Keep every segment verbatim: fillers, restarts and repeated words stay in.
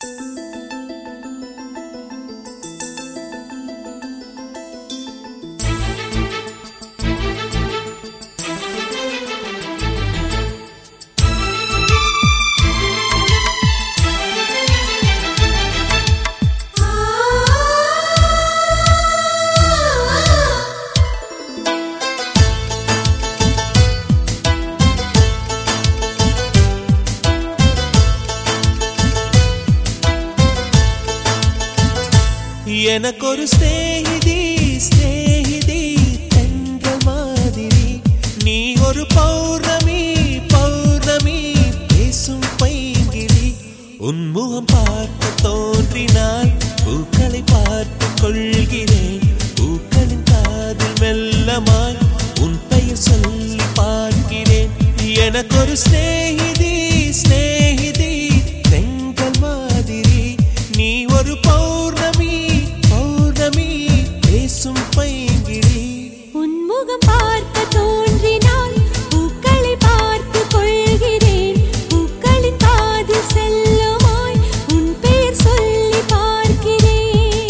எனக்கொரு ஸ்நேகிதி ஸ்நேகிதி தென்றல் மாதிரி, நீ ஒரு பௌர்ணமி பௌர்ணமி பேசும் பைங்கிளி. உன்முகம் பார்க்க தோன்றினால் பூக்களை பார்த்து கொள்கிறேன். பூக்களின் காதில் மெல்லமாய் உன் பெயர் சொல்லி பார்க்கிறேன். எனக்கொரு ஸ்நேகிதி ஸ்நேகிதி தென்றல் மாதிரி, நீ ஒரு பௌர்ணமி பௌர்ணமி பேசும் பைங்கிளி. உன்முகம் பார்க்க தோன்றினால் பூக்களை பார்த்து கொள்கிறேன். பூக்களின் காதில் செல்லுமாய் உன் பெயர் சொல்லி பார்க்கிறேன்.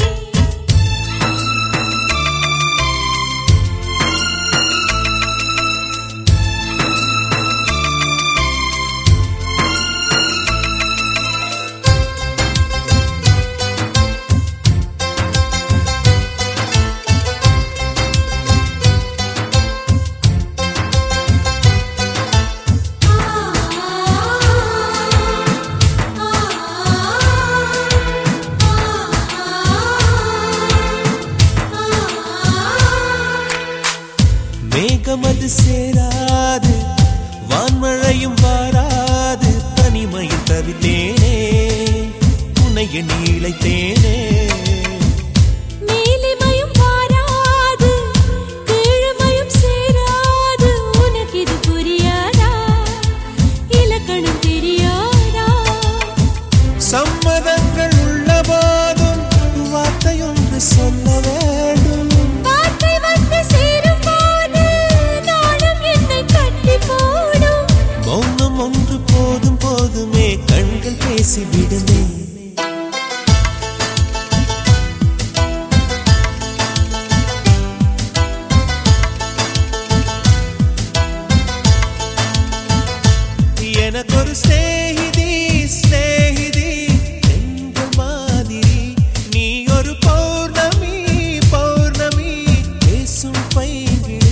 மேகமது சேராது வான்மழையும் வாராது, தனிமையில் தவித்தேனே உன்னை எண்ணி இளைத்தேனே. மேலிமையும் வாராது கீழ்மையும் சேராது, உனக்கு இது புரியாதா? இலக்கணம் தெரியாதா? சம்மதங்கள் உள்ள போதும் வார்த்தையொன்று சொல்ல வேண்டும். வார்த்தை வந்து சேரும் போது நாளும் என்னை கட்டி போடும். மௌனம் ஒன்று போதும் போதுமே, கண்கள் பேசிவிடுமே. எனக்கொரு ஸ்நேகிதி ஸ்நேகிதி தென்றல் மாதிரி, நீ ஒரு பௌர்ணமி பௌர்ணமி பேசும் பைங்கிளி.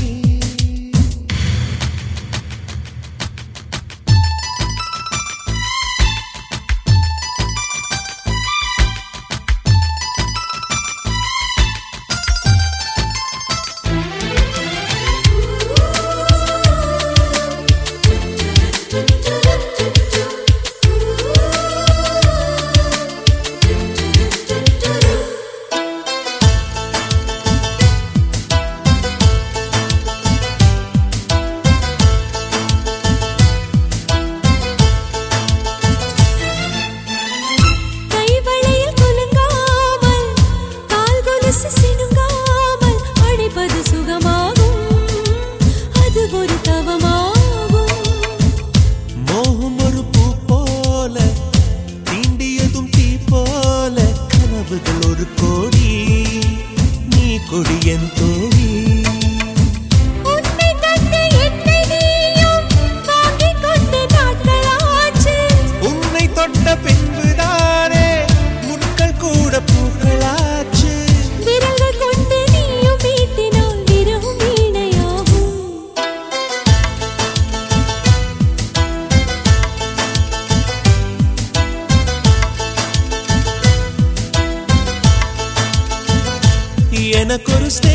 கைவளையில் குலுங்காமல் கால் கொலுசு சினுங்காமல் அணைப்பது சுகமாகும், அது ஒரு தவமாகும். மோகம் ஒரு பூ போல தீண்டியதும் தீ போல, கனவுகள் ஒரு கோடி நீ கொடி என் தோழி. உன்னை தந்து என்னை நீயும் வாங்கிக் கொண்டு நாட்களாச்சு. உன்னை தொட்ட பின்புதானே முட்கள் கூட பூக்களாச்சு. விரல்கள் கொண்டு நீயும் வீட்டினால் விரவும் வீணையாகும். எனக்கொரு ஸ்நேகிதி